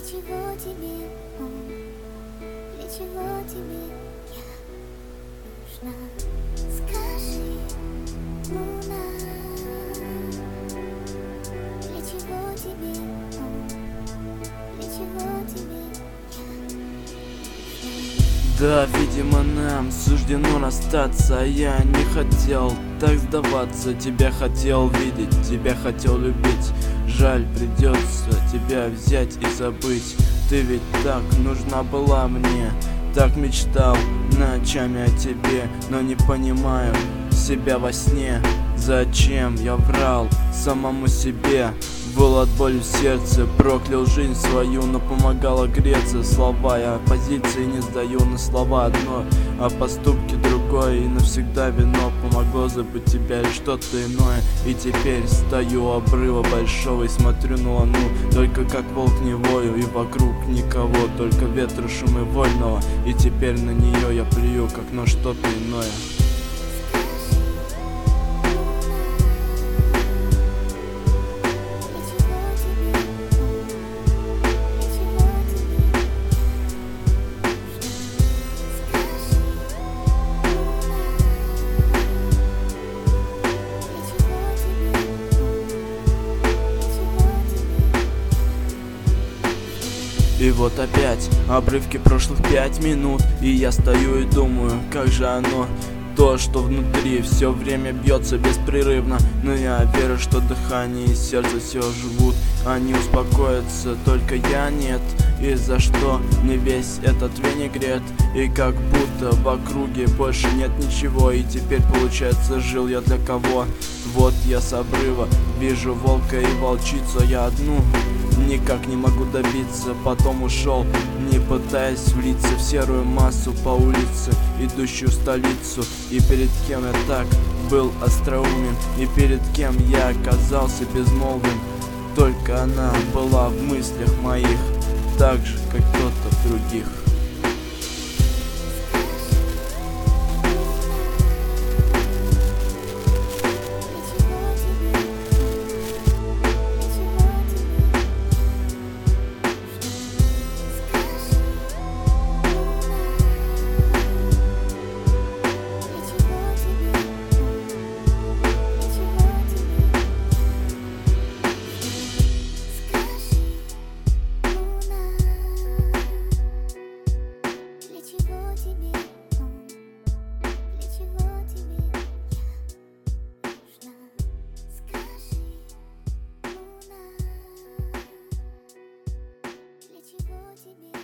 чего тебе, для чего тебе я нужна? Скажи, луна, для чего тебе, для чего тебе я нужна? Да, видимо, нам суждено расстаться. Я не хотел так сдаваться. Тебя хотел видеть, тебя хотел любить. Жаль, придется тебя взять и забыть. Ты ведь так нужна была мне. Так мечтал ночами о тебе, но не понимаю себя во сне. Зачем я врал самому себе? Был от боли в сердце, проклял жизнь свою, но помогало греться. Слова я позиции не сдаю, на слова одно, а поступки другое. И навсегда вино помогло забыть тебя или что-то иное. И теперь стою у обрыва большого и смотрю на луну. Только как волк не вою, и вокруг никого, только ветру шумы вольного. И теперь на нее я плюю, как на что-то иное. И вот опять обрывки прошлых 5 минут, и я стою и думаю, как же оно, то, что внутри все время бьется беспрерывно. Но я верю, что дыхание и сердце все живут, они успокоятся, только я нет. И за что мне весь этот винегрет? И как будто в округе больше нет ничего. И теперь получается, жил я для кого? Вот я с обрыва вижу волка и волчицу, я одну никак не могу добиться. Потом ушел, не пытаясь влиться в серую массу по улице, идущую в столицу. И перед кем я так был остроумен, и перед кем я оказался безмолвен. Только она была в мыслях моих, так же, как кто-то в других. Для чего тебе?